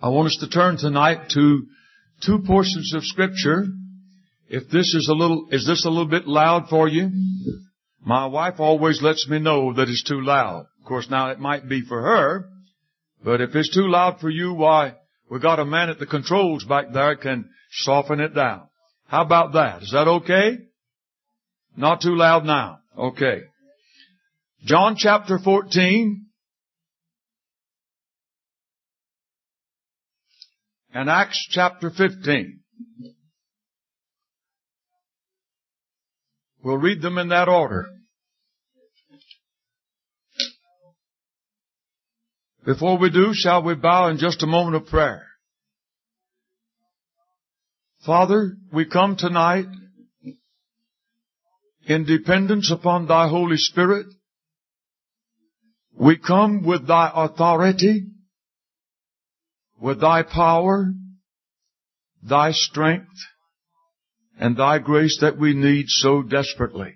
I want us to turn tonight to two portions of Scripture. If this is this a little bit loud for you? My wife always lets me know that it's too loud. Of course, now it might be for her, but if it's too loud for you, why, we got a man at the controls back there can soften it down. How about that? Is that okay? Not too loud now. Okay. John chapter 14 and Acts chapter 15. We'll read them in that order. Before we do, shall we bow in just a moment of prayer? Father, we come tonight in dependence upon Thy Holy Spirit. We come with Thy authority, with Thy power, Thy strength, and Thy grace that we need so desperately.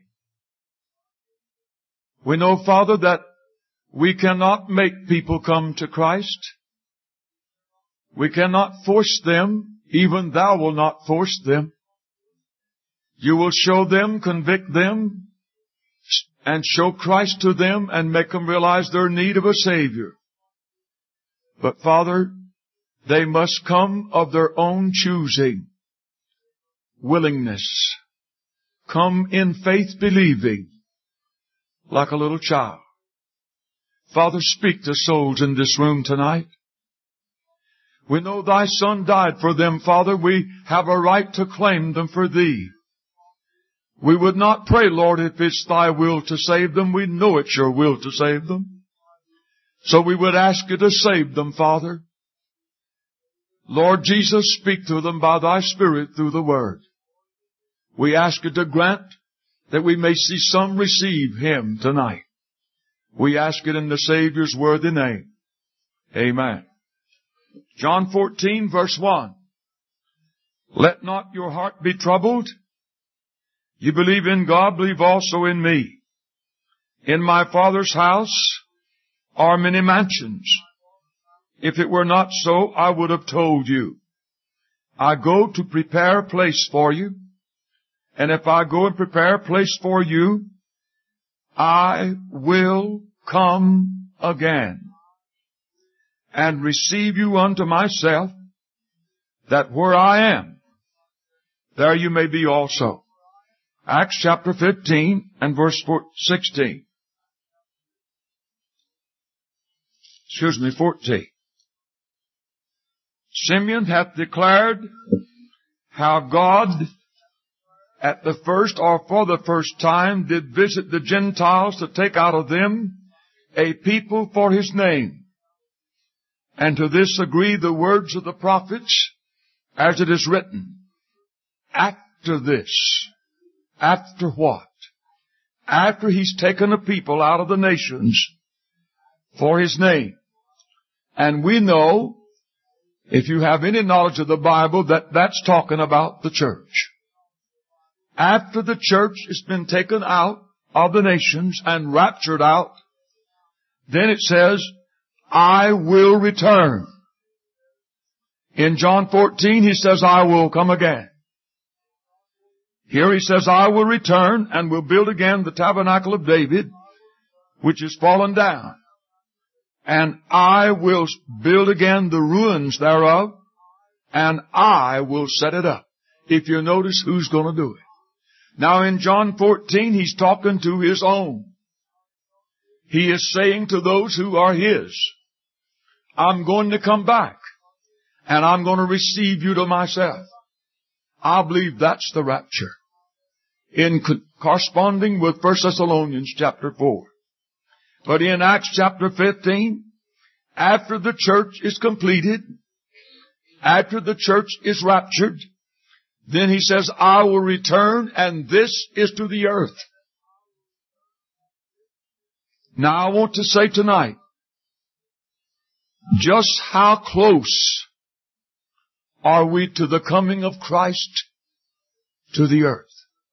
We know, Father, that we cannot make people come to Christ. We cannot force them. Even Thou will not force them. You will show them, convict them, and show Christ to them and make them realize their need of a Savior. But Father, they must come of their own choosing, willingness. Come in faith believing, like a little child. Father, speak to souls in this room tonight. We know Thy Son died for them, Father. We have a right to claim them for Thee. We would not pray, Lord, if it's Thy will to save them. We know it's Your will to save them. So we would ask You to save them, Father. Lord Jesus, speak to them by Thy Spirit through the Word. We ask You to grant that we may see some receive Him tonight. We ask it in the Savior's worthy name. Amen. John 14 verse 1. Let not your heart be troubled. You believe in God, believe also in me. In my Father's house are many mansions. If it were not so, I would have told you. I go to prepare a place for you. And if I go and prepare a place for you, I will come again and receive you unto myself, that where I am, there you may be also. Acts chapter 15 and verse 16. 14. Simeon hath declared how God at the first or for the first time did visit the Gentiles to take out of them a people for His name. And to this agree the words of the prophets, as it is written. After this, after what? After He's taken a people out of the nations for His name. And we know, if you have any knowledge of the Bible, that that's talking about the church. After the church has been taken out of the nations and raptured out, then it says, I will return. In John 14, He says, I will come again. Here He says, I will return and will build again the tabernacle of David, which is fallen down. And I will build again the ruins thereof, and I will set it up. If you notice, who's going to do it? Now in John 14, He's talking to His own. He is saying to those who are His, I'm going to come back, and I'm going to receive you to myself. I believe that's the rapture. In corresponding with 1 Thessalonians chapter 4. But in Acts chapter 15, after the church is completed, after the church is raptured, then He says, I will return, and this is to the earth. Now I want to say tonight, just how close are we to the coming of Christ to the earth?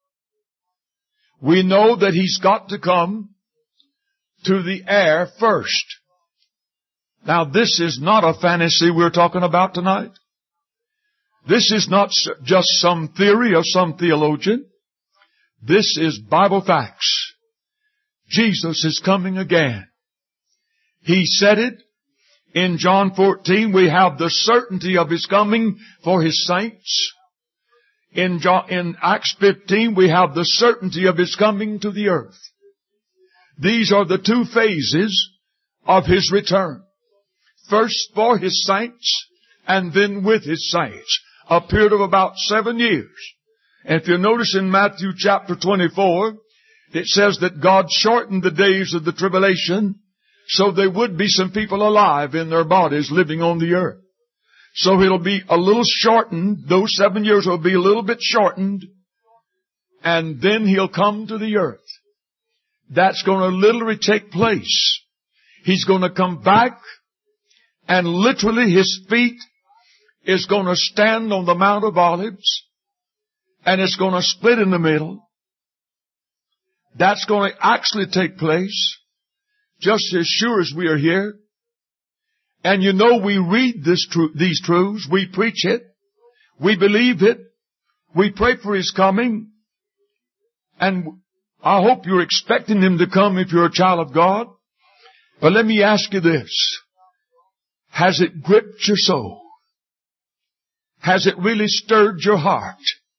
We know that He's got to come to the air first. Now this is not a fantasy we're talking about tonight. This is not just some theory of some theologian. This is Bible facts. Jesus is coming again. He said it in John 14. We have the certainty of His coming for His saints. In Acts 15, we have the certainty of His coming to the earth. These are the two phases of His return. First for His saints, and then with His saints. A period of about 7 years. And if you notice in Matthew chapter 24, it says that God shortened the days of the tribulation so there would be some people alive in their bodies living on the earth. So it'll be a little shortened. Those 7 years will be a little bit shortened. And then He'll come to the earth. That's going to literally take place. He's going to come back, and literally His feet is going to stand on the Mount of Olives, and it's going to split in the middle. That's going to actually take place just as sure as we are here. And you know, we read these truths, we preach it, we believe it, we pray for His coming, and I hope you're expecting Him to come if you're a child of God. But let me ask you this. Has it gripped your soul? Has it really stirred your heart?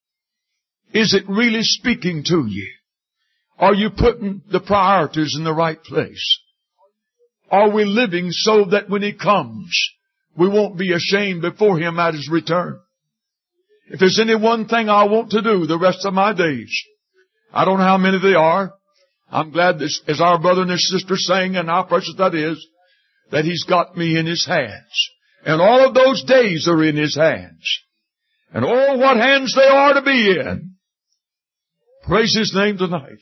Is it really speaking to you? Are you putting the priorities in the right place? Are we living so that when He comes, we won't be ashamed before Him at His return? If there's any one thing I want to do the rest of my days, I don't know how many they are. I'm glad that as our brother and his sister sang, and how precious that is, that He's got me in His hands. And all of those days are in His hands. And oh, what hands they are to be in. Praise His name tonight.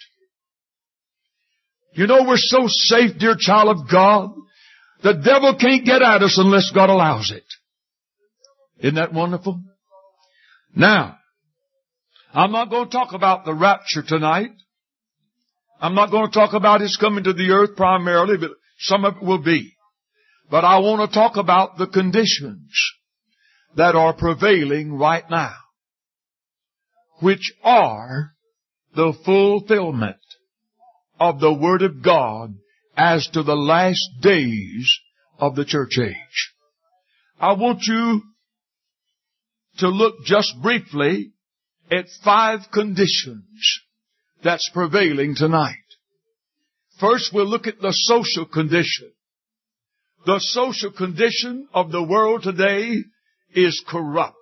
You know, we're so safe, dear child of God. The devil can't get at us unless God allows it. Isn't that wonderful? Now, I'm not going to talk about the rapture tonight. I'm not going to talk about His coming to the earth primarily, but some of it will be. But I want to talk about the conditions that are prevailing right now, which are the fulfillment of the Word of God as to the last days of the church age. I want you to look just briefly at 5 conditions that's prevailing tonight. First, we'll look at the social condition. The social condition of the world today is corrupt.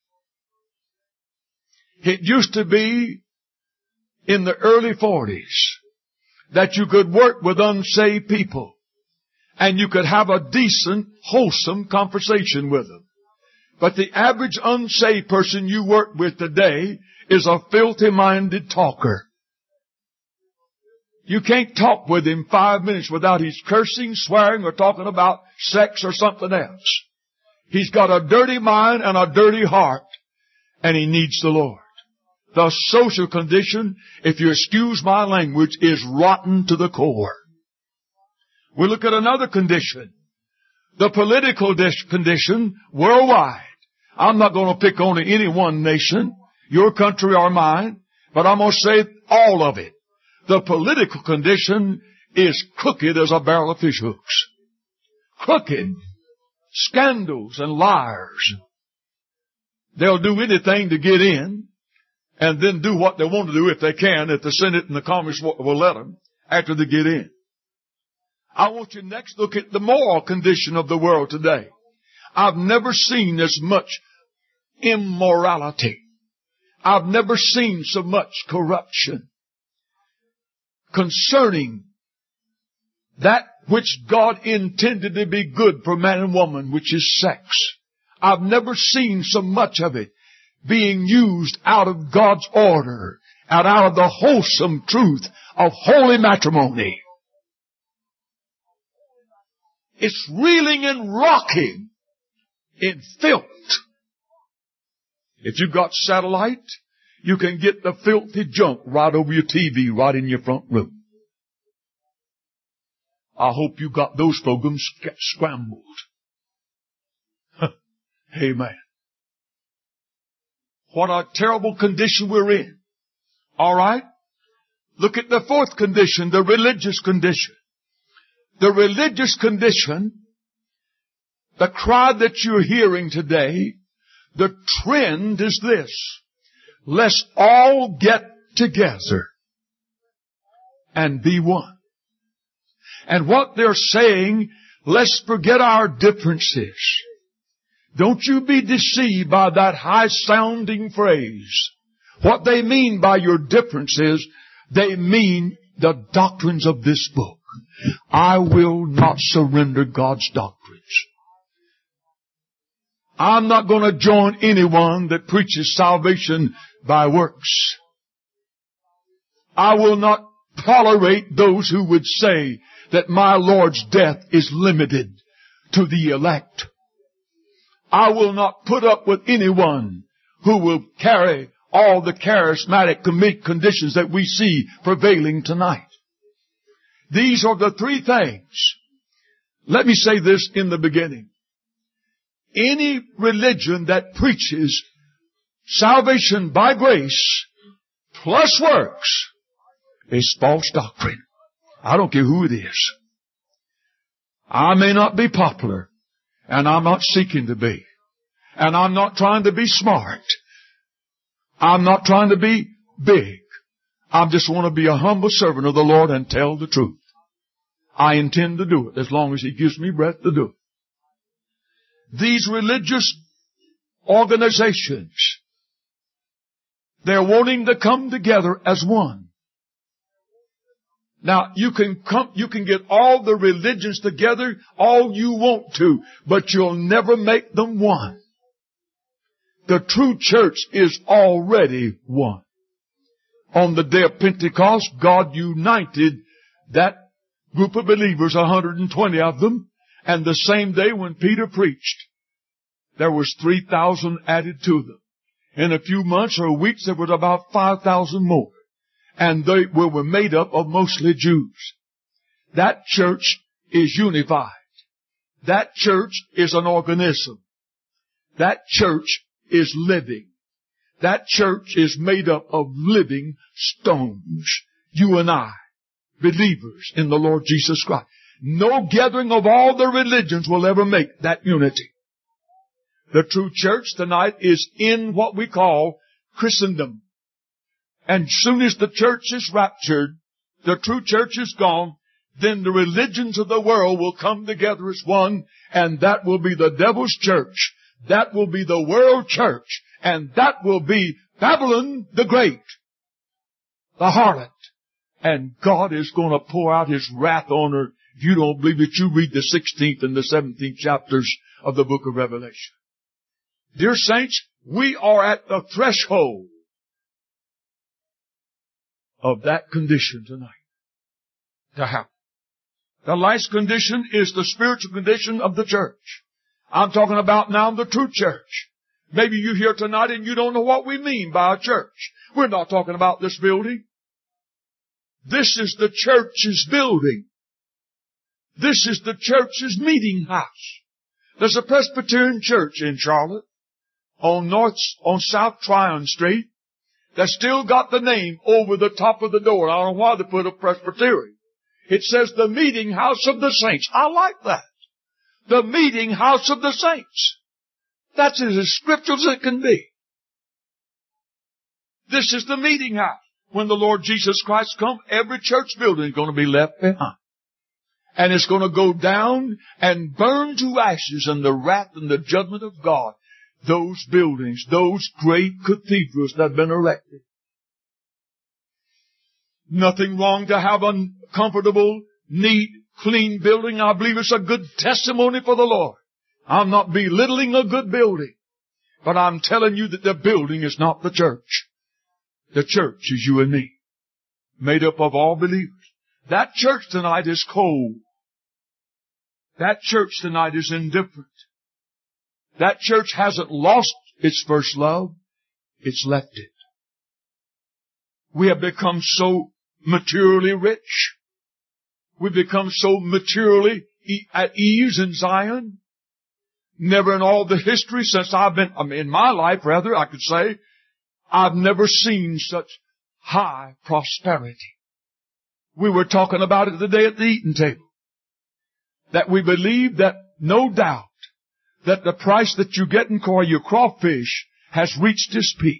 It used to be in the early 40s that you could work with unsaved people and you could have a decent, wholesome conversation with them. But the average unsaved person you work with today is a filthy-minded talker. You can't talk with him 5 minutes without he's cursing, swearing, or talking about sex or something else. He's got a dirty mind and a dirty heart, and he needs the Lord. The social condition, if you excuse my language, is rotten to the core. We look at another condition. The political condition worldwide. I'm not going to pick on any one nation, your country or mine, but I'm going to say all of it. The political condition is crooked as a barrel of fish hooks. Crooked. Scandals and liars. They'll do anything to get in and then do what they want to do if they can, if the Senate and the Congress will let them, after they get in. I want you next to look at the moral condition of the world today. I've never seen as much immorality. I've never seen so much corruption concerning that which God intended to be good for man and woman, which is sex. I've never seen so much of it being used out of God's order and out of the wholesome truth of holy matrimony. It's reeling and rocking in filth. If you've got satellite, you can get the filthy junk right over your TV, right in your front room. I hope you got those programs scrambled. Amen. What a terrible condition we're in. All right? Look at the fourth condition, the religious condition. The religious condition, the cry that you're hearing today, the trend is this: let's all get together and be one. And what they're saying, let's forget our differences. Don't you be deceived by that high-sounding phrase. What they mean by your differences, they mean the doctrines of this book. I will not surrender God's doctrines. I'm not going to join anyone that preaches salvation by works. I will not tolerate those who would say that my Lord's death is limited to the elect. I will not put up with anyone who will carry all the charismatic conditions that we see prevailing tonight. These are the three things. Let me say this in the beginning. Any religion that preaches salvation by grace plus works is false doctrine. I don't care who it is. I may not be popular, and I'm not seeking to be. And I'm not trying to be smart. I'm not trying to be big. I just want to be a humble servant of the Lord and tell the truth. I intend to do it as long as He gives me breath to do it. These religious organizations, they're wanting to come together as one. Now, you can get all the religions together all you want to, but you'll never make them one. The true church is already one. On the day of Pentecost, God united that group of believers, 120 of them, and the same day when Peter preached, there was 3,000 added to them. In a few months or weeks, there was about 5,000 more. And they were made up of mostly Jews. That church is unified. That church is an organism. That church is living. That church is made up of living stones. You and I, believers in the Lord Jesus Christ. No gathering of all the religions will ever make that unity. The true church tonight is in what we call Christendom. And soon as the church is raptured, the true church is gone, then the religions of the world will come together as one, and that will be the devil's church. That will be the world church. And that will be Babylon the Great, the harlot. And God is going to pour out His wrath on her. If you don't believe it, you read the 16th and the 17th chapters of the book of Revelation. Dear saints, we are at the threshold of that condition tonight to happen. The last condition is the spiritual condition of the church. I'm talking about now the true church. Maybe you're here tonight and you don't know what we mean by a church. We're not talking about this building. This is the church's building. This is the church's meeting house. There's a Presbyterian church in Charlotte on South Tryon Street that still got the name over the top of the door. I don't know why they put a Presbyterian. It says the meeting house of the saints. I like that. The meeting house of the saints. That's as scriptural as it can be. This is the meeting house. When the Lord Jesus Christ comes, every church building is going to be left behind. And it's going to go down and burn to ashes in the wrath and the judgment of God. Those buildings, those great cathedrals that have been erected. Nothing wrong to have a comfortable, neat, clean building. I believe it's a good testimony for the Lord. I'm not belittling a good building. But I'm telling you that the building is not the church. The church is you and me. Made up of all believers. That church tonight is cold. That church tonight is indifferent. That church hasn't lost its first love. It's left it. We have become so materially rich. We become so materially at ease in Zion. Never in all the history since in my life rather, I could say, I've never seen such high prosperity. We were talking about it today at the eating table. That we believe that no doubt that the price that you're getting for your crawfish has reached its peak.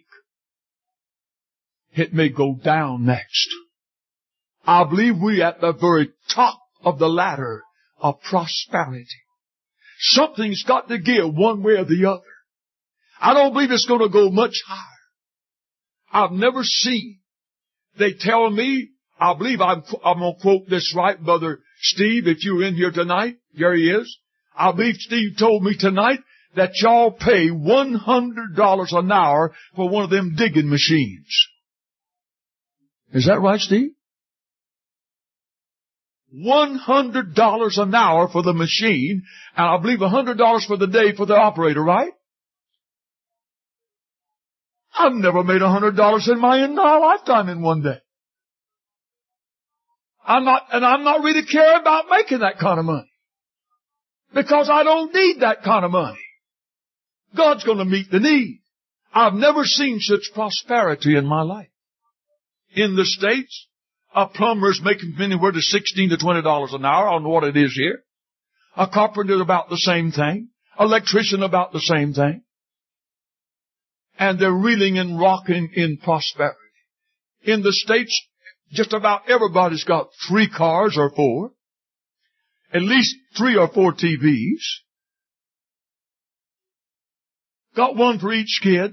It may go down next. I believe we're at the very top of the ladder of prosperity. Something's got to give one way or the other. I don't believe it's going to go much higher. I've never seen. They tell me, I believe I'm going to quote this right, Brother Steve, if you're in here tonight. Here he is. I believe Steve told me tonight that y'all pay $100 an hour for one of them digging machines. Is that right, Steve? $100 an hour for the machine, and I believe $100 for the day for the operator, right? I've never made $100 in my entire lifetime in one day. I'm not really caring about making that kind of money. Because I don't need that kind of money. God's going to meet the need. I've never seen such prosperity in my life. In the States, a plumber is making anywhere to $16 to $20 an hour. I don't know what it is here. A carpenter about the same thing. Electrician about the same thing. And they're reeling and rocking in prosperity. In the States, just about everybody's got 3 cars or 4. At least 3 or 4 TVs. Got one for each kid.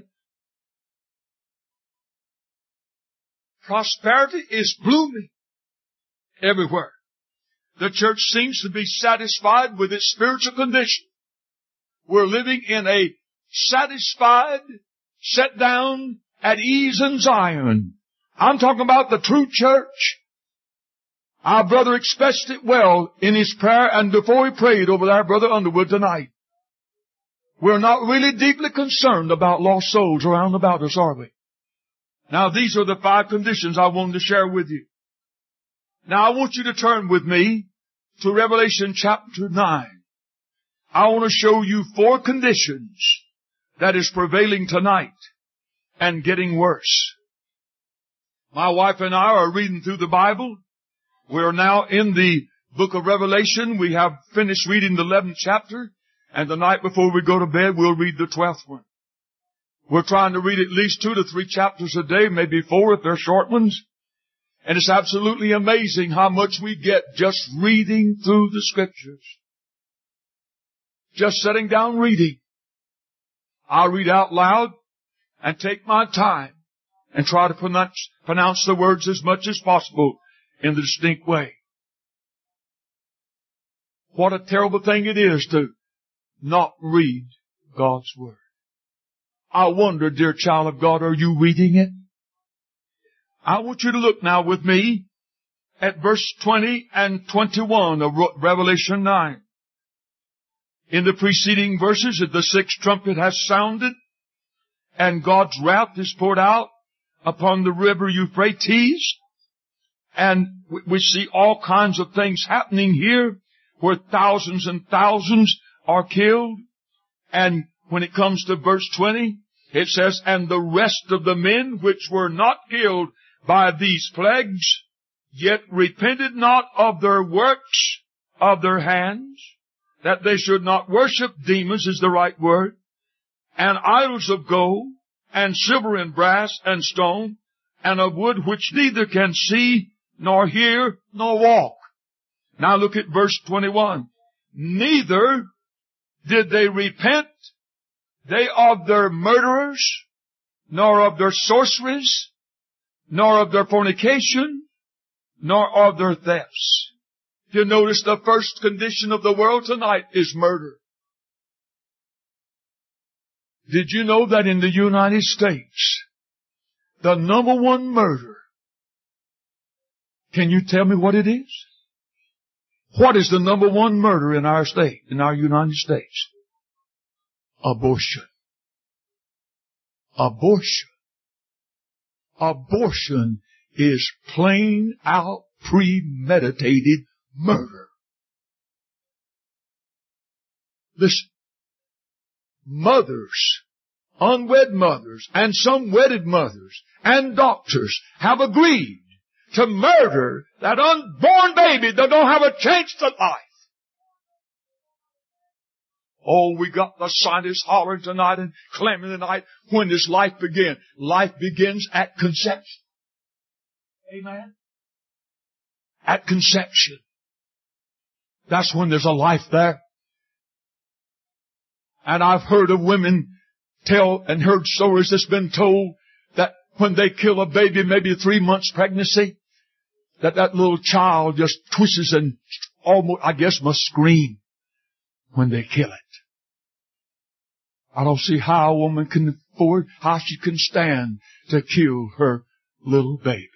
Prosperity is blooming everywhere. The church seems to be satisfied with its spiritual condition. We're living in a satisfied, set down, at ease in Zion. I'm talking about the true church. Our brother expressed it well in his prayer and before he prayed over our brother Underwood tonight. We're not really deeply concerned about lost souls around about us, are we? Now, these are the 5 conditions I wanted to share with you. Now, I want you to turn with me to Revelation chapter 9. I want to show you 4 conditions that is prevailing tonight and getting worse. My wife and I are reading through the Bible. We're now in the book of Revelation. We have finished reading the 11th chapter, and the night before we go to bed, we'll read the 12th one. We're trying to read at least 2 to 3 chapters a day, maybe 4 if they're short ones. And it's absolutely amazing how much we get just reading through the Scriptures. Just sitting down reading. I'll read out loud and take my time and try to pronounce the words as much as possible in the distinct way. What a terrible thing it is to not read God's Word. I wonder, dear child of God, are you reading it? I want you to look now with me at verse 20 and 21 of Revelation 9. In the preceding verses, the 6th trumpet has sounded, and God's wrath is poured out upon the river Euphrates. And we see all kinds of things happening here, where thousands and thousands are killed. And when it comes to verse 20, it says, and the rest of the men which were not killed by these plagues, yet repented not of their works of their hands, that they should not worship demons is the right word, and idols of gold, and silver and brass and stone, and of wood which neither can see, nor hear, nor walk. Now look at verse 21. Neither did they repent, they of their murderers, nor of their sorceries, nor of their fornication, nor of their thefts. You notice the first condition of the world tonight is murder. Did you know that in the United States, the number 1 murder, can you tell me what it is? What is the number 1 murder in our state, in our United States? Abortion. Abortion. Abortion is plain out premeditated murder. Listen. Mothers, unwed mothers, and some wedded mothers, and doctors have agreed to murder that unborn baby that don't have a chance to life. Oh, we got the scientists hollering tonight and claiming tonight, when does life begin? Life begins at conception. Amen? At conception. That's when there's a life there. And I've heard of women tell and heard stories that's been told that when they kill a baby, maybe 3 months pregnancy, that little child just twists and almost, I guess, must scream when they kill it. I don't see how a woman can afford, how she can stand to kill her little baby.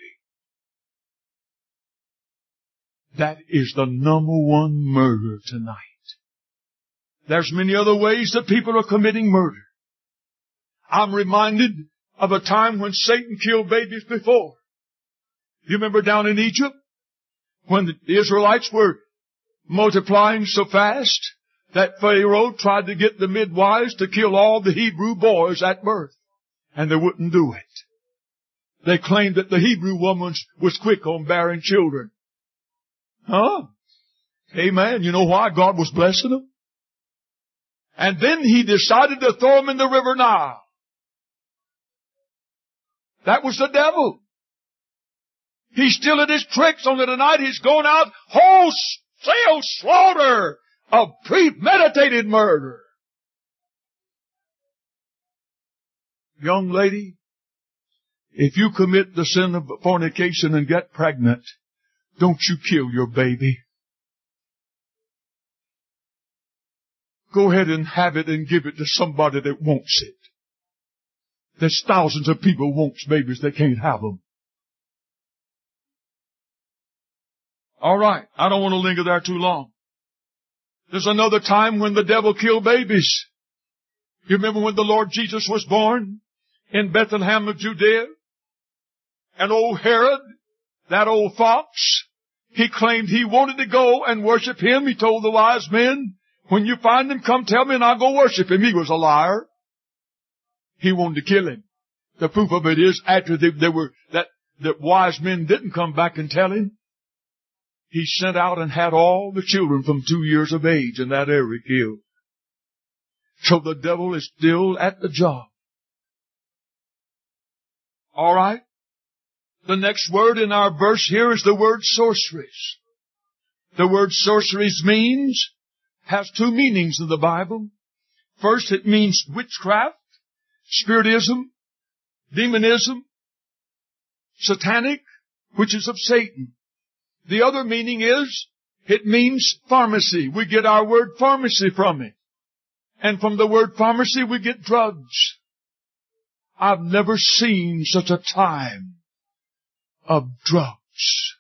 That is the number one murder tonight. There's many other ways that people are committing murder. I'm reminded of a time when Satan killed babies before. You remember down in Egypt when the Israelites were multiplying so fast that Pharaoh tried to get the midwives to kill all the Hebrew boys at birth, and they wouldn't do it. They claimed that the Hebrew woman was quick on bearing children. Huh? Amen. You know why? God was blessing them. And then he decided to throw them in the river Nile. That was the devil. He's still at his tricks. Only tonight he's going out wholesale slaughter of premeditated murder. Young lady, if you commit the sin of fornication and get pregnant, don't you kill your baby. Go ahead and have it and give it to somebody that wants it. There's thousands of people who want babies that can't have them. All right, I don't want to linger there too long. There's another time when the devil killed babies. You remember when the Lord Jesus was born in Bethlehem of Judea? And old Herod, that old fox, he claimed he wanted to go and worship him. He told the wise men, when you find him, come tell me and I'll go worship him. He was a liar. He wanted to kill him. The proof of it is after that wise men didn't come back and tell him, he sent out and had all the children from 2 years of age in that area killed. So the devil is still at the job. All right. The next word in our verse here is the word sorceries. The word sorceries has two meanings in the Bible. First, it means witchcraft, spiritism, demonism, satanic, which is of Satan. The other meaning is, it means pharmacy. We get our word pharmacy from it. And from the word pharmacy, we get drugs. I've never seen such a time of drugs,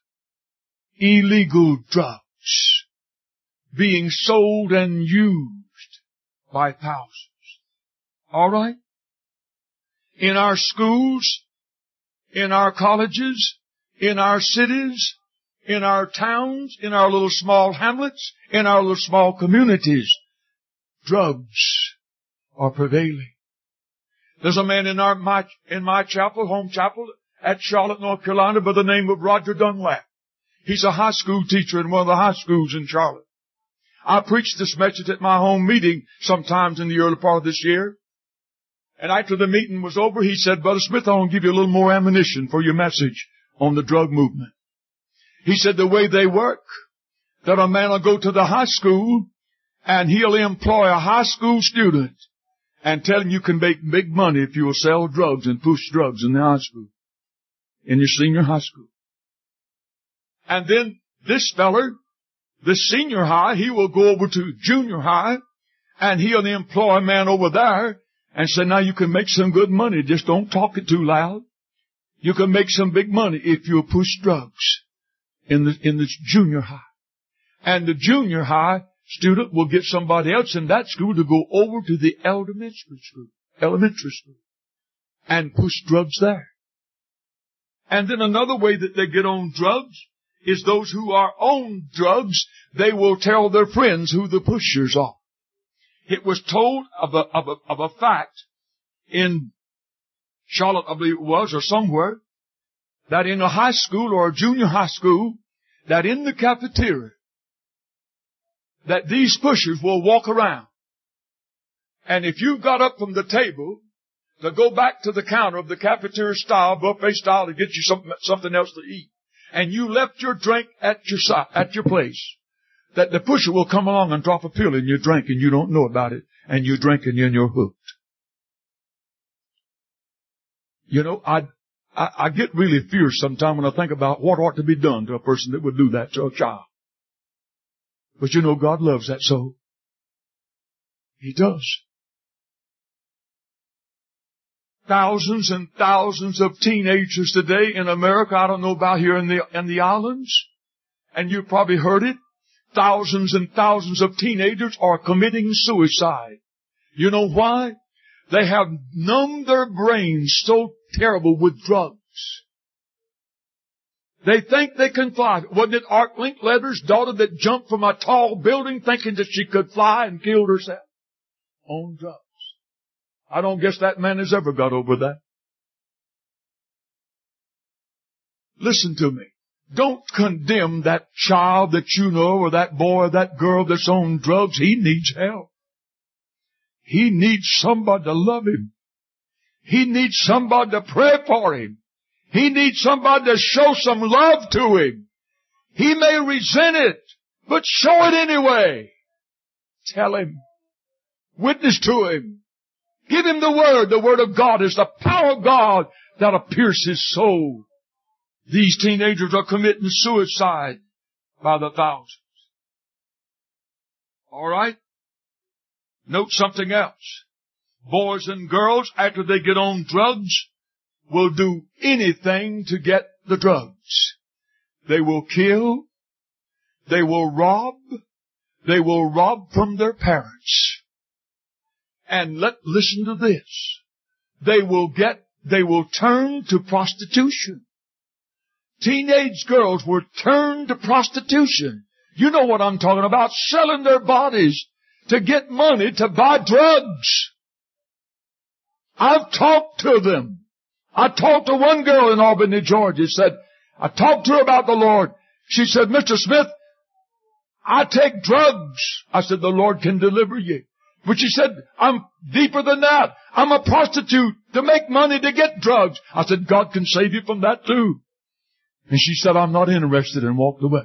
illegal drugs, being sold and used by thousands. All right? In our schools, in our colleges, in our cities, in our towns, in our little small hamlets, in our little small communities, drugs are prevailing. There's a man in my chapel, home chapel, at Charlotte, North Carolina, by the name of Roger Dunlap. He's a high school teacher in one of the high schools in Charlotte. I preached this message at my home meeting sometimes in the early part of this year. And after the meeting was over, he said, Brother Smith, I want to give you a little more ammunition for your message on the drug movement. He said the way they work, that a man will go to the high school and he'll employ a high school student and tell him you can make big money if you will sell drugs and push drugs in the high school, in your senior high school. And then this feller, the senior high, he will go over to junior high and he'll employ a man over there and say, now you can make some good money. Just don't talk it too loud. You can make some big money if you'll push drugs in the junior high. And the junior high student will get somebody else in that school to go over to the elementary school, and push drugs there. And then another way that they get on drugs is those who are on drugs, they will tell their friends who the pushers are. It was told of a fact in Charlotte, I believe it was, or somewhere, that in a high school or a junior high school, that in the cafeteria, that these pushers will walk around. And if you got up from the table to go back to the counter of the cafeteria style, buffet style, to get you something else to eat, and you left your drink at your place, that the pusher will come along and drop a pill in your drink and you don't know about it, and you drink and you're hooked. You know, I get really fierce sometimes when I think about what ought to be done to a person that would do that to a child. But you know, God loves that soul. He does. Thousands and thousands of teenagers today in America, I don't know about here in the islands, and you've probably heard it, thousands and thousands of teenagers are committing suicide. You know why? They have numbed their brains so terrible with drugs. They think they can fly. Wasn't it Art Linkletter's daughter that jumped from a tall building thinking that she could fly and killed herself? On drugs. I don't guess that man has ever got over that. Listen to me. Don't condemn that child that you know, or that boy or that girl that's on drugs. He needs help. He needs somebody to love him. He needs somebody to pray for him. He needs somebody to show some love to him. He may resent it, but show it anyway. Tell him. Witness to him. Give him the Word. The Word of God is the power of God that'll pierce his soul. These teenagers are committing suicide by the thousands. All right? Note something else. Boys and girls, after they get on drugs, will do anything to get the drugs. They will kill. They will rob. They will rob from their parents. And listen to this. They will turn to prostitution. Teenage girls will turn to prostitution. You know what I'm talking about. Selling their bodies to get money to buy drugs. I've talked to them. I talked to one girl in Albany, Georgia. I talked to her about the Lord. She said, Mr. Smith, I take drugs. I said, the Lord can deliver you. But she said, I'm deeper than that. I'm a prostitute to make money to get drugs. I said, God can save you from that too. And she said, I'm not interested, and walked away.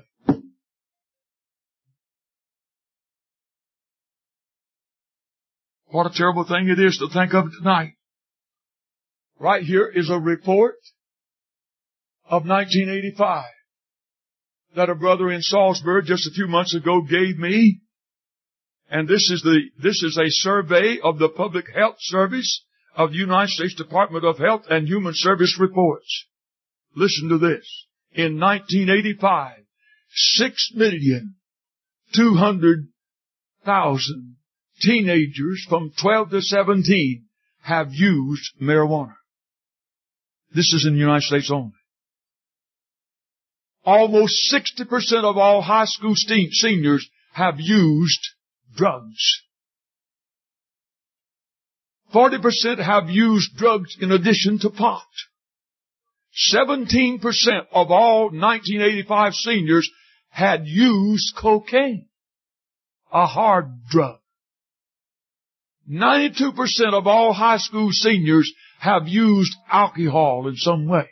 What a terrible thing it is to think of tonight. Right here is a report of 1985 that a brother in Salisbury just a few months ago gave me. And this is a survey of the Public Health Service of the United States Department of Health and Human Service reports. Listen to this. In 1985, 6,200,000 teenagers from 12 to 17 have used marijuana. This is in the United States only. Almost 60% of all high school seniors have used drugs. 40% have used drugs in addition to pot. 17% of all 1985 seniors had used cocaine, a hard drug. 92% of all high school seniors have used alcohol in some way.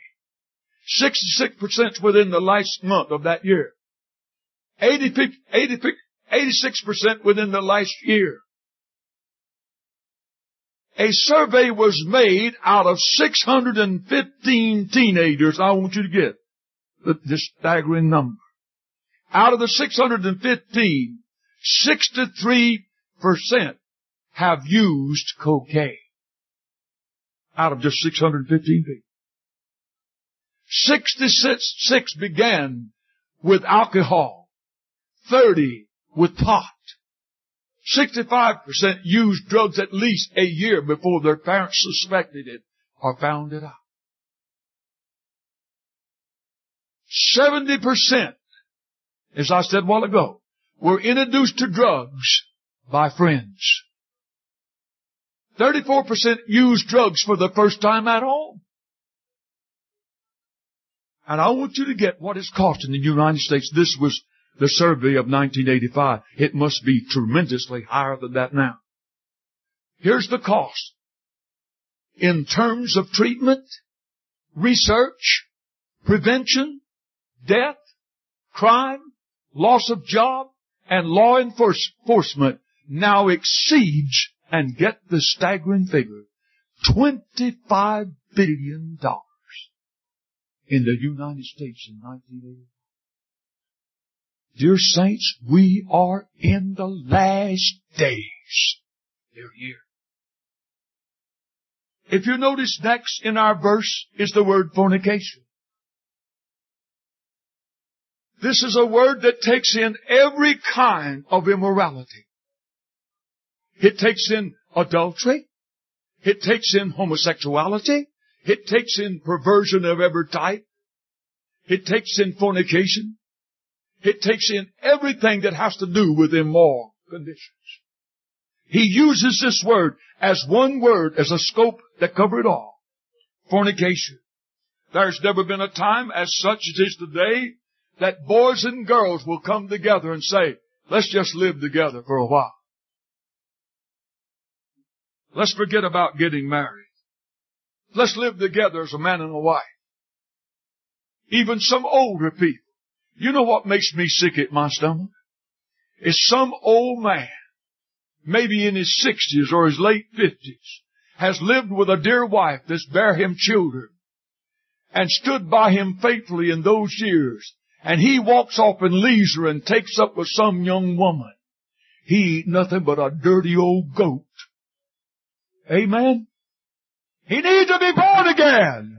66% within the last month of that year. 86% within the last year. A survey was made out of 615 teenagers. I want you to get this staggering number. Out of the 615, 63% have used cocaine. Out of just 615 people. 66 began with alcohol. 30 with pot. 65% used drugs at least a year before their parents suspected it or found it out. 70% as I said a while ago, were introduced to drugs by friends. 34% use drugs for the first time at all. And I want you to get what it's cost in the United States. This was the survey of 1985. It must be tremendously higher than that now. Here's the cost. In terms of treatment, research, prevention, death, crime, loss of job, and law enforcement now exceeds, and get the staggering figure, $25 billion in the United States in 1980. Dear saints, we are in the last days. They're here. If you notice, next in our verse is the word fornication. This is a word that takes in every kind of immorality. It takes in adultery. It takes in homosexuality. It takes in perversion of every type. It takes in fornication. It takes in everything that has to do with immoral conditions. He uses this word as one word, as a scope that covers it all. Fornication. There's never been a time as such as it is today that boys and girls will come together and say, let's just live together for a while. Let's forget about getting married. Let's live together as a man and a wife. Even some older people. You know what makes me sick at my stomach? Is some old man, maybe in his 60s or his late 50s, has lived with a dear wife that's bare him children and stood by him faithfully in those years, and he walks off and leaves her and takes up with some young woman. He ain't nothing but a dirty old goat. Amen? He needs to be born again.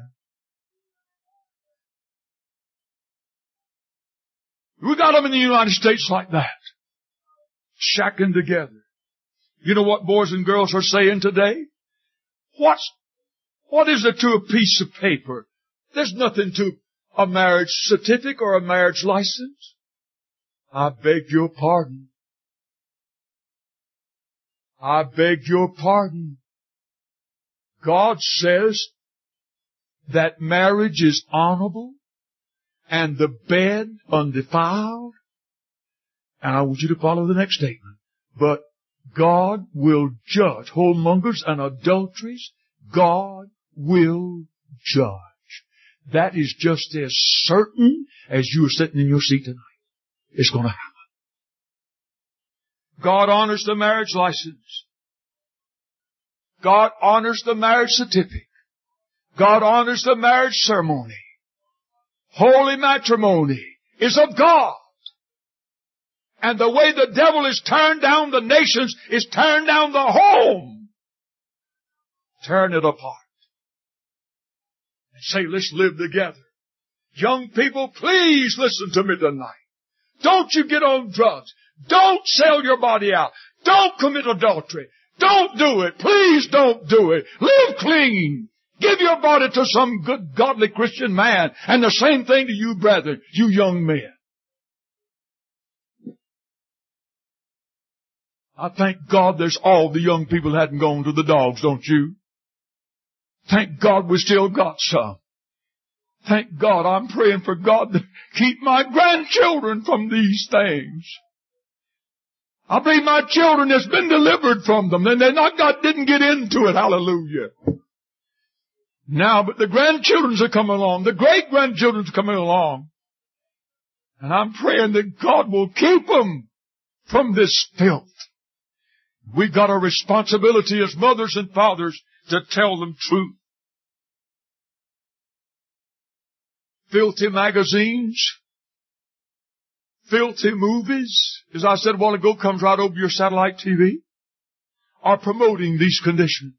We got them in the United States like that. Shacking together. You know what boys and girls are saying today? What is it to a piece of paper? There's nothing to a marriage certificate or a marriage license. I beg your pardon. I beg your pardon. God says that marriage is honorable and the bed undefiled. And I want you to follow the next statement. But God will judge whoremongers and adulteries. God will judge. That is just as certain as you are sitting in your seat tonight. It's going to happen. God honors the marriage license. God honors the marriage certificate. God honors the marriage ceremony. Holy matrimony is of God. And the way the devil is turned down the nations is turned down the home. Turn it apart. And say, let's live together. Young people, please listen to me tonight. Don't you get on drugs. Don't sell your body out. Don't commit adultery. Don't do it. Please don't do it. Live clean. Give your body to some good, godly Christian man. And the same thing to you, brethren, you young men. I thank God there's all the young people hadn't gone to the dogs, don't you? Thank God we still got some. Thank God I'm praying for God to keep my grandchildren from these things. I believe my children has been delivered from them, and didn't get into it. Hallelujah. Now, but the grandchildren's are coming along. The great-grandchildren's are coming along. And I'm praying that God will keep them from this filth. We've got a responsibility as mothers and fathers to tell them truth. Filthy magazines, filthy movies, as I said a while ago, comes right over your satellite TV, are promoting these conditions.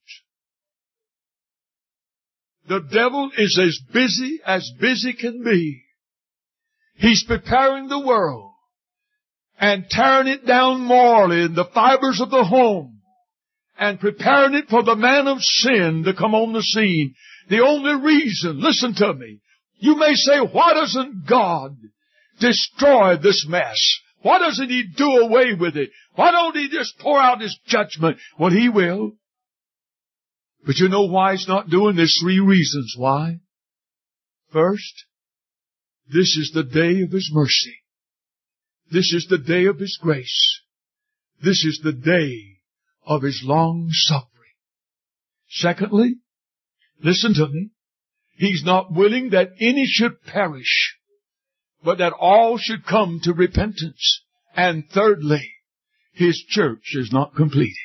The devil is as busy can be. He's preparing the world and tearing it down morally in the fibers of the home and preparing it for the man of sin to come on the scene. The only reason, listen to me, you may say, why doesn't God destroy this mess? Why doesn't He do away with it? Why don't He just pour out His judgment? Well, He will. But you know why He's not doing? There's 3 reasons why. First, this is the day of His mercy. This is the day of His grace. This is the day of His long suffering. Secondly, listen to me. He's not willing that any should perish, but that all should come to repentance. And thirdly, His church is not completed.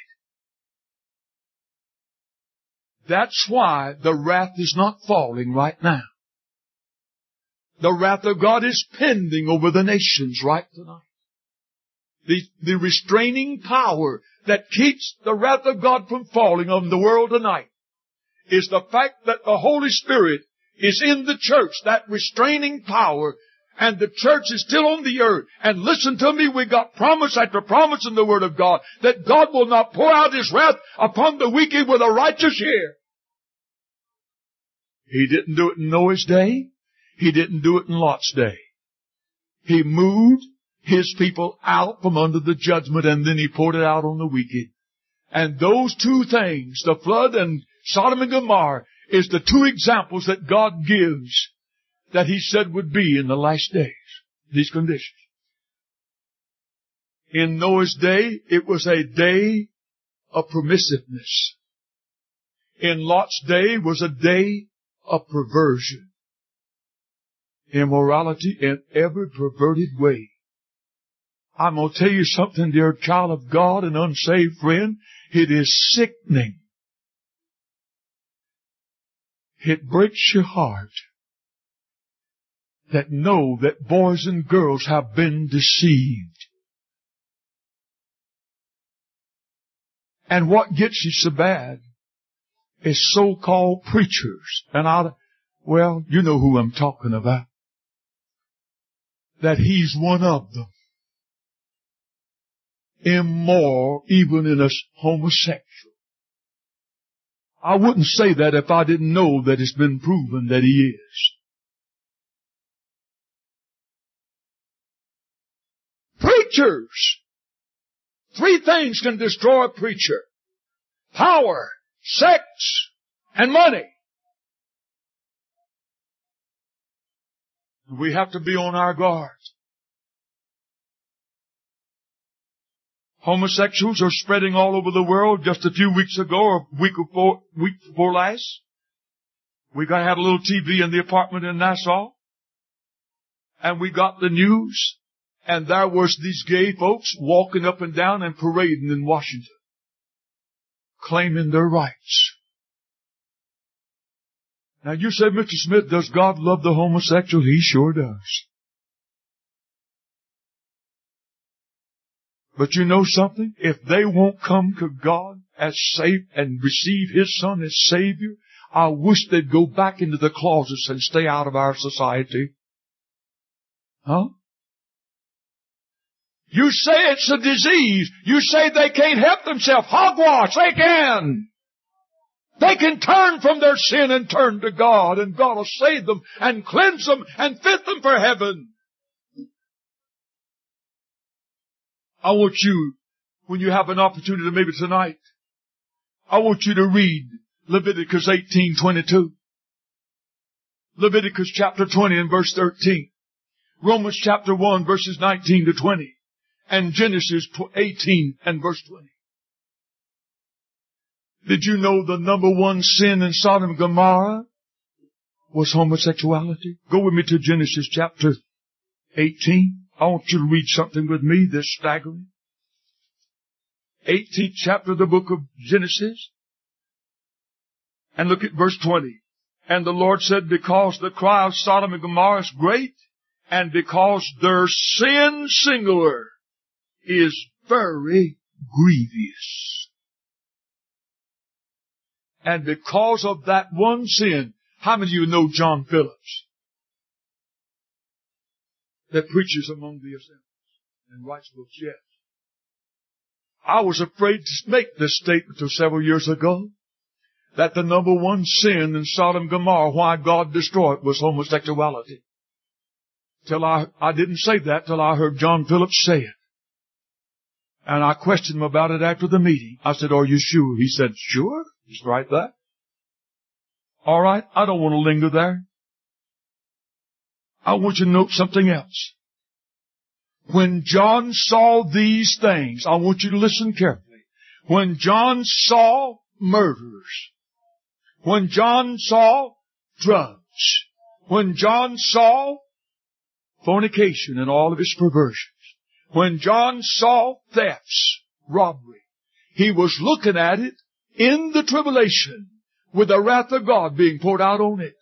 That's why the wrath is not falling right now. The wrath of God is pending over the nations right tonight. The restraining power that keeps the wrath of God from falling on the world tonight is the fact that the Holy Spirit is in the church, that restraining power, and the church is still on the earth. And listen to me, we got promise after promise in the Word of God that God will not pour out His wrath upon the wicked with a righteous ear. He didn't do it in Noah's day. He didn't do it in Lot's day. He moved His people out from under the judgment, and then He poured it out on the wicked. And those 2 things, the flood and Sodom and Gomorrah, is the 2 examples that God gives that He said would be in the last days, these conditions. In Noah's day, it was a day of permissiveness. In Lot's day was a day of perversion, immorality in every perverted way. I'm going to tell you something, dear child of God and unsaved friend. It is sickening. It breaks your heart that know that boys and girls have been deceived. And what gets you so bad is so-called preachers. And you know who I'm talking about. That he's one of them. Immoral, even in a homosexual. I wouldn't say that if I didn't know that it's been proven that he is. Preachers! 3 things can destroy a preacher. Power, sex, and money. We have to be on our guard. Homosexuals are spreading all over the world. Just a few weeks ago, or week before last, we had a little TV in the apartment in Nassau, and we got the news, and there was these gay folks walking up and down and parading in Washington, claiming their rights. Now you say, Mr. Smith, does God love the homosexual? He sure does. But you know something? If they won't come to God as safe and receive His Son as Savior, I wish they'd go back into the closets and stay out of our society. Huh? You say it's a disease. You say they can't help themselves. Hogwash, they can. They can turn from their sin and turn to God, and God will save them and cleanse them and fit them for heaven. I want you, when you have an opportunity, maybe tonight, I want you to read Leviticus 18:22. Leviticus chapter 20 and verse 13. Romans chapter 1 verses 19 to 20. And Genesis 18 and verse 20. Did you know the number 1 sin in Sodom and Gomorrah was homosexuality? Go with me to Genesis chapter 18. I want you to read something with me that's staggering. 18th chapter of the book of Genesis. And look at verse 20. And the Lord said, because the cry of Sodom and Gomorrah is great, and because their sin singular is very grievous. And because of that one sin, how many of you know John Phillips? That preaches among the assemblies and writes books, yes. I was afraid to make this statement till several years ago, that the number 1 sin in Sodom and Gomorrah, why God destroyed, was homosexuality. till I didn't say that till I heard John Phillips say it. And I questioned him about it after the meeting. I said, are you sure? He said, sure. Just write that. All right. I don't want to linger there. I want you to note something else. When John saw these things, I want you to listen carefully. When John saw murderers, when John saw drugs, when John saw fornication and all of its perversions, when John saw thefts, robbery, he was looking at it in the tribulation with the wrath of God being poured out on it.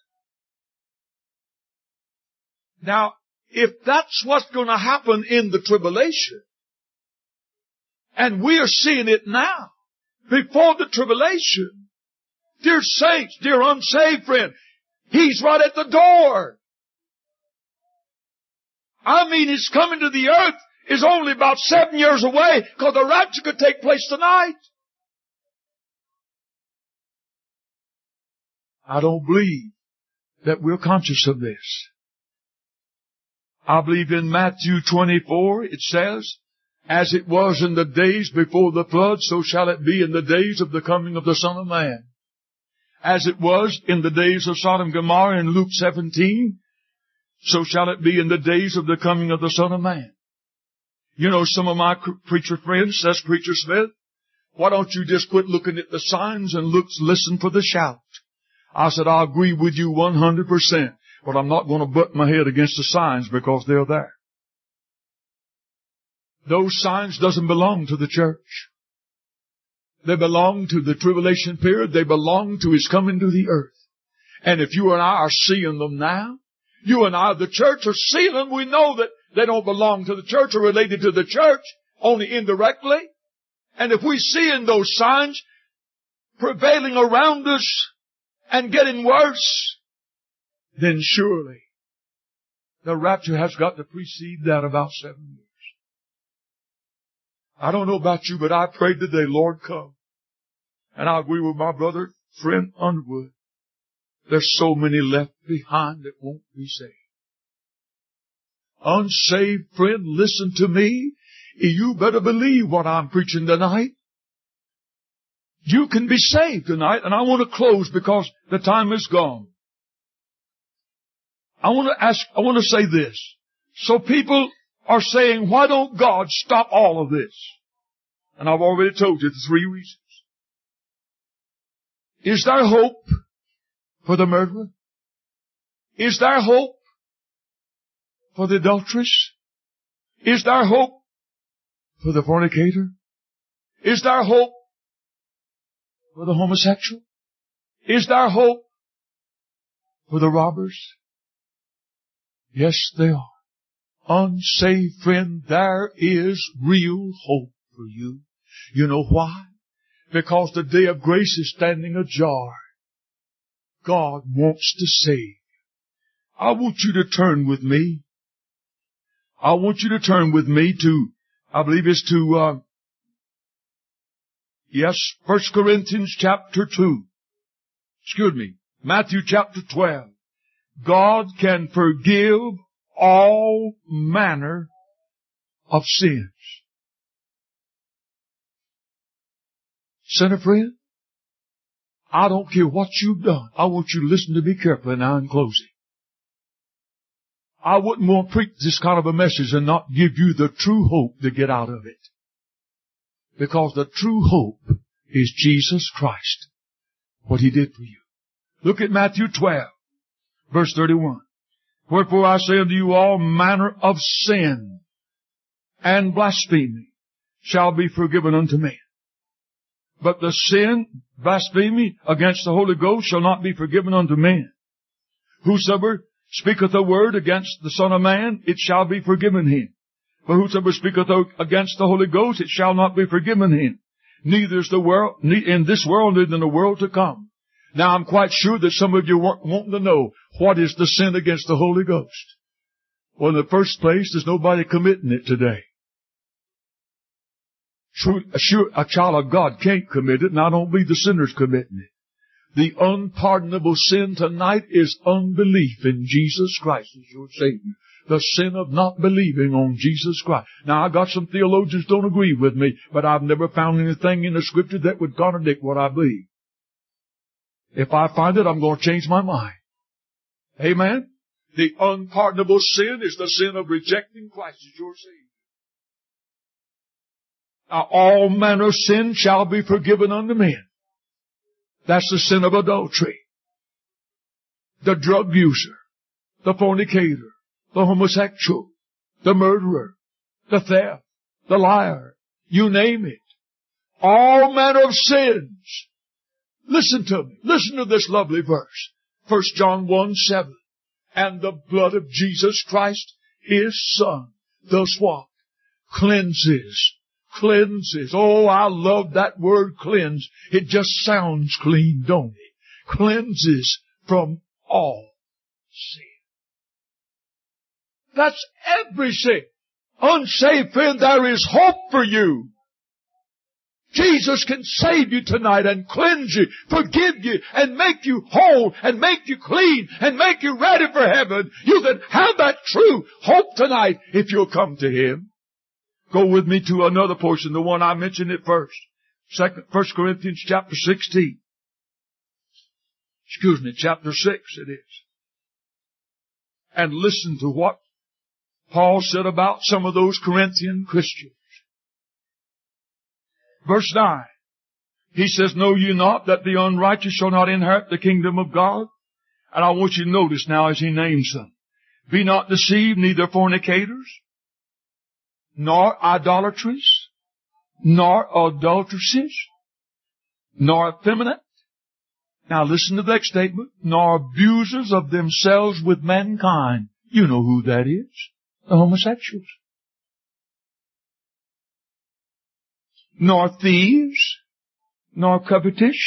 Now, if that's what's going to happen in the tribulation, and we are seeing it now, before the tribulation, dear saints, dear unsaved friend, He's right at the door. I mean, His coming to the earth is only about 7 years away, because the rapture could take place tonight. I don't believe that we're conscious of this. I believe in Matthew 24, it says, as it was in the days before the flood, so shall it be in the days of the coming of the Son of Man. As it was in the days of Sodom and Gomorrah in Luke 17, so shall it be in the days of the coming of the Son of Man. You know, some of my preacher friends, says Preacher Smith, why don't you just quit looking at the signs and listen for the shout? I said, I agree with you 100%, but I'm not going to butt my head against the signs because they're there. Those signs doesn't belong to the church. They belong to the tribulation period. They belong to His coming to the earth. And if you and I are seeing them now, you and I, the church, are seeing them, we know that they don't belong to the church or related to the church, only indirectly. And if we see in those signs prevailing around us and getting worse, then surely the rapture has got to precede that about 7 years. I don't know about you, but I prayed today, Lord, come. And I agree with my brother, friend Underwood. There's so many left behind that won't be saved. Unsaved friend, listen to me. You better believe what I'm preaching tonight. You can be saved tonight, and I want to close because the time is gone. I want to say this. So people are saying, why don't God stop all of this? And I've already told you the 3 reasons. Is there hope for the murderer? Is there hope for the adulteress? Is there hope for the fornicator? Is there hope for the homosexual? Is there hope for the robbers? Yes, there are. Unsaved friend, there is real hope for you. You know why? Because the day of grace is standing ajar. God wants to save. I want you to turn with me. I want you to turn with me to, I believe it's to, 1 Corinthians chapter 2. Matthew chapter 12. God can forgive all manner of sins. Sinner friend, I don't care what you've done. I want you to listen to me carefully now in closing. I wouldn't want to preach this kind of a message and not give you the true hope to get out of it. Because the true hope is Jesus Christ, what He did for you. Look at Matthew 12, verse 31. Wherefore I say unto you, all manner of sin and blasphemy shall be forgiven unto men. But the sin, blasphemy against the Holy Ghost shall not be forgiven unto men. Whosoever speaketh a word against the Son of Man, it shall be forgiven him. But whosoever speaketh against the Holy Ghost, it shall not be forgiven him. Neither is the world, in this world, neither in the world to come. Now I'm quite sure that some of you want to know, what is the sin against the Holy Ghost? Well, in the first place, there's nobody committing it today. Sure, a child of God can't commit it, and I don't believe the sinner's committing it. The unpardonable sin tonight is unbelief in Jesus Christ as your Savior. The sin of not believing on Jesus Christ. Now, I got some theologians don't agree with me, but I've never found anything in the Scripture that would contradict what I believe. If I find it, I'm going to change my mind. Amen? The unpardonable sin is the sin of rejecting Christ as your Savior. Now, all manner of sin shall be forgiven unto men. That's the sin of adultery. The drug user, the fornicator, the homosexual, the murderer, the theft, the liar, you name it. All manner of sins. Listen to me. Listen to this lovely verse. 1 John 1:7. And the blood of Jesus Christ, His Son, thus what? Cleanses. Cleanses. Oh, I love that word cleanse. It just sounds clean, don't it? Cleanses from all sin. That's every sin. Unsaved friend, there is hope for you. Jesus can save you tonight and cleanse you, forgive you, and make you whole, and make you clean, and make you ready for heaven. You can have that true hope tonight if you'll come to Him. Go with me to another portion, the one I mentioned at first. 1 Corinthians chapter 16. Chapter 6 it is. And listen to what Paul said about some of those Corinthian Christians. Verse 9. He says, know you not that the unrighteous shall not inherit the kingdom of God? And I want you to notice now as he names them. Be not deceived, neither fornicators, nor idolaters, nor adulteresses, nor effeminate. Now listen to the next statement. Nor abusers of themselves with mankind. You know who that is. The homosexuals. Nor thieves, nor covetous.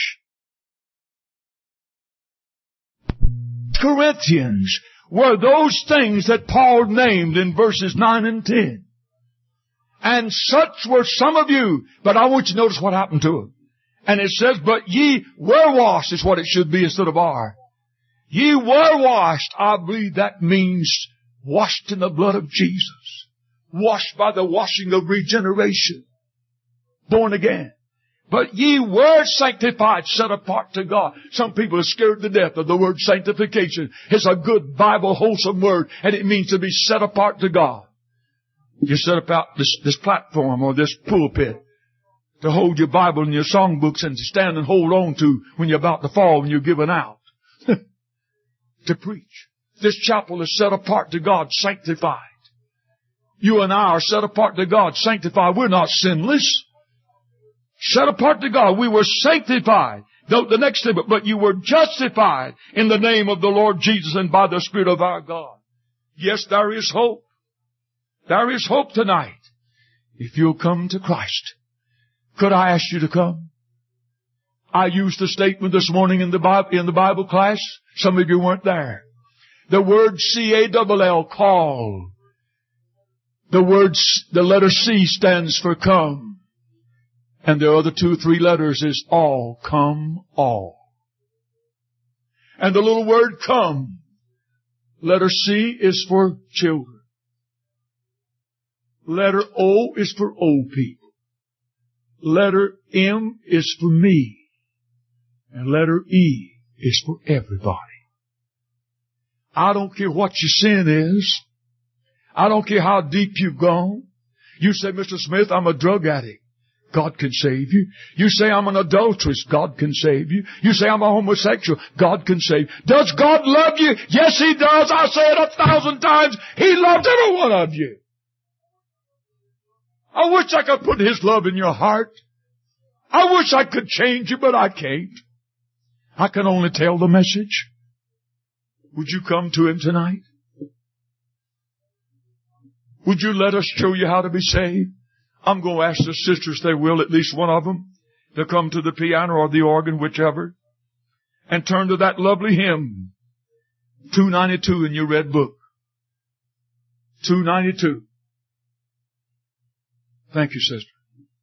Corinthians were those things that Paul named in verses 9 and 10. And such were some of you. But I want you to notice what happened to them. And it says, but ye were washed is what it should be instead of are. Ye were washed. I believe that means washed in the blood of Jesus. Washed by the washing of regeneration. Born again. But ye were sanctified, set apart to God. Some people are scared to death of the word sanctification. It's a good Bible, wholesome word, and it means to be set apart to God. You set up this platform or this pulpit to hold your Bible and your songbooks and to stand and hold on to when you're about to fall and you're giving out. To preach. This chapel is set apart to God, sanctified. You and I are set apart to God, sanctified. We're not sinless. Set apart to God. We were sanctified. The next thing, but you were justified in the name of the Lord Jesus and by the Spirit of our God. Yes, there is hope. There is hope tonight. If you'll come to Christ. Could I ask you to come? I used the statement this morning in the Bible class. Some of you weren't there. The word C-A-L-L, call. The letter C stands for come. And the other 2, 3 letters is all. Come, all. And the little word come. Letter C is for children. Letter O is for old people. Letter M is for me. And letter E is for everybody. I don't care what your sin is. I don't care how deep you've gone. You say, Mr. Smith, I'm a drug addict. God can save you. You say I'm an adulteress. God can save you. You say I'm a homosexual. God can save you. Does God love you? Yes, He does. I say it 1,000 times. He loves every one of you. I wish I could put His love in your heart. I wish I could change you, but I can't. I can only tell the message. Would you come to Him tonight? Would you let us show you how to be saved? I'm going to ask the sisters, if they will, at least one of them, to come to the piano or the organ, whichever, and turn to that lovely hymn, 292 in your red book. 292. Thank you, sister.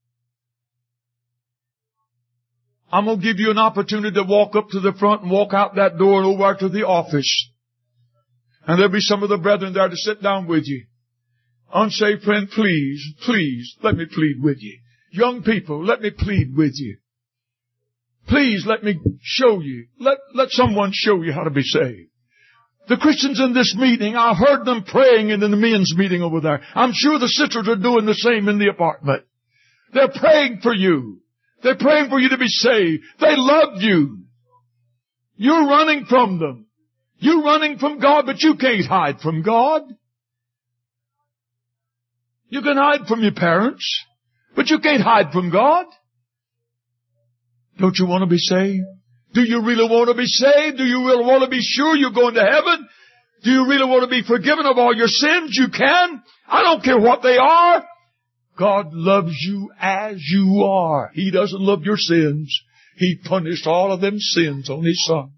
I'm going to give you an opportunity to walk up to the front and walk out that door and over to the office. And there'll be some of the brethren there to sit down with you. Unsaved friend, please, let me plead with you. Young people, let me plead with you. Please let me show you. Let someone show you how to be saved. The Christians in this meeting, I heard them praying in the men's meeting over there. I'm sure the sisters are doing the same in the apartment. They're praying for you. They're praying for you to be saved. They love you. You're running from them. You're running from God, but you can't hide from God. You can hide from your parents, but you can't hide from God. Don't you want to be saved? Do you really want to be saved? Do you really want to be sure you're going to heaven? Do you really want to be forgiven of all your sins? You can. I don't care what they are. God loves you as you are. He doesn't love your sins. He punished all of them sins on His Son.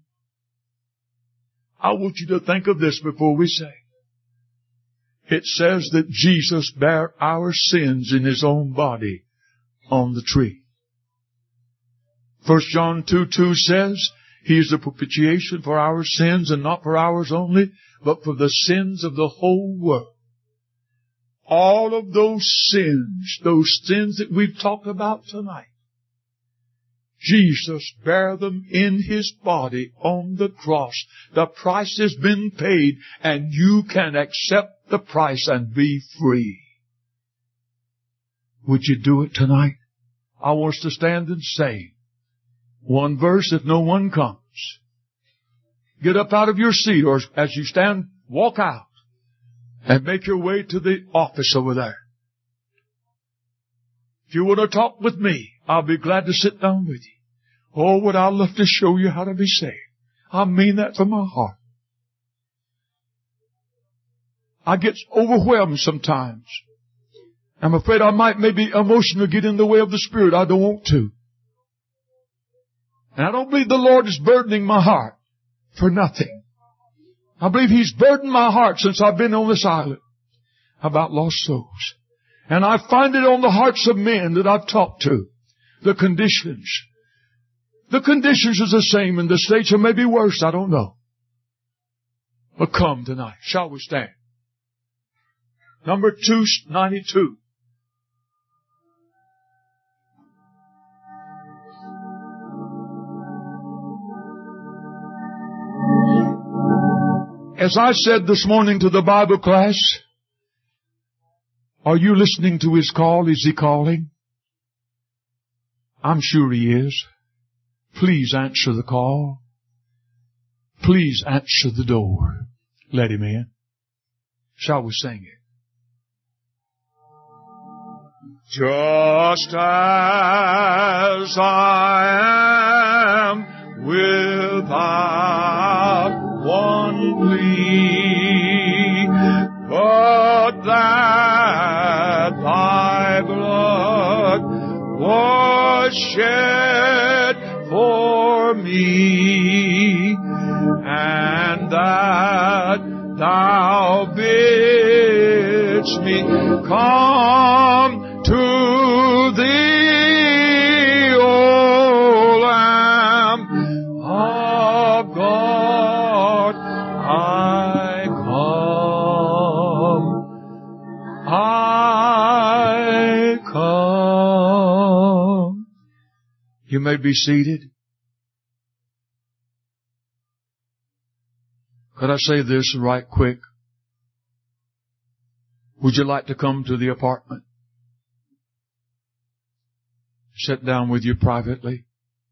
I want you to think of this before we say. It says that Jesus bare our sins in His own body on the tree. 1 John 2:2 says, He is the propitiation for our sins, and not for ours only, but for the sins of the whole world. All of those sins that we've talked about tonight, Jesus bare them in His body on the cross. The price has been paid, and you can accept the price and be free. Would you do it tonight? I want us to stand and say one verse if no one comes. Get up out of your seat, or as you stand, walk out and make your way to the office over there. If you want to talk with me, I'll be glad to sit down with you. Oh, would I love to show you how to be saved. I mean that from my heart. I get overwhelmed sometimes. I'm afraid I might maybe emotionally get in the way of the Spirit. I don't want to. And I don't believe the Lord is burdening my heart for nothing. I believe He's burdened my heart since I've been on this island about lost souls. And I find it on the hearts of men that I've talked to. The conditions. The conditions is the same in the States, or maybe worse, I don't know. But come tonight. Shall we stand? Number 292. As I said this morning to the Bible class, are you listening to His call? Is He calling? I'm sure He is. Please answer the call. Please answer the door. Let Him in. Shall we sing it? Just as I am without one plea, but that Thy blood was shed for me, and that Thou bidst me come to Thee, O Lamb of God, I come. You may be seated. Could I say this right quick? Would you like to come to the apartment? Sit down with you privately.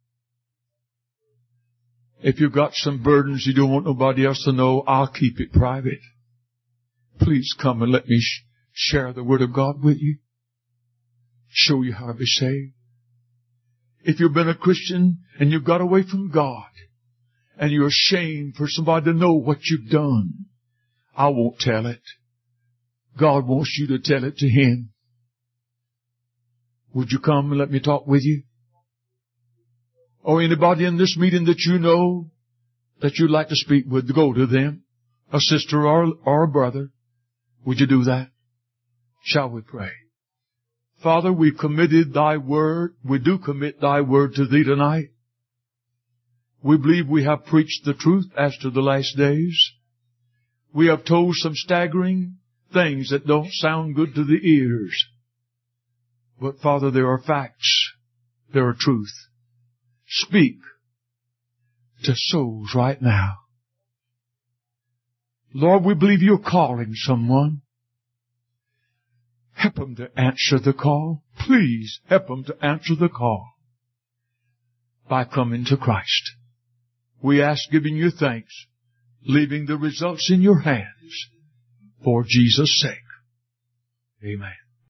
If you've got some burdens you don't want nobody else to know, I'll keep it private. Please come and let me share the Word of God with you. Show you how to be saved. If you've been a Christian and you've got away from God and you're ashamed for somebody to know what you've done, I won't tell it. God wants you to tell it to Him. Would you come and let me talk with you? Or anybody in this meeting that you know that you'd like to speak with, go to them. A sister or a brother. Would you do that? Shall we pray? Father, we committed Thy Word. We do commit Thy Word to Thee tonight. We believe we have preached the truth as to the last days. We have told some staggering things that don't sound good to the ears. But Father, there are facts. There are truth. Speak to souls right now. Lord, we believe You're calling someone. Help them to answer the call. Please help them to answer the call by coming to Christ. We ask, giving You thanks, leaving the results in Your hands for Jesus' sake. Amen.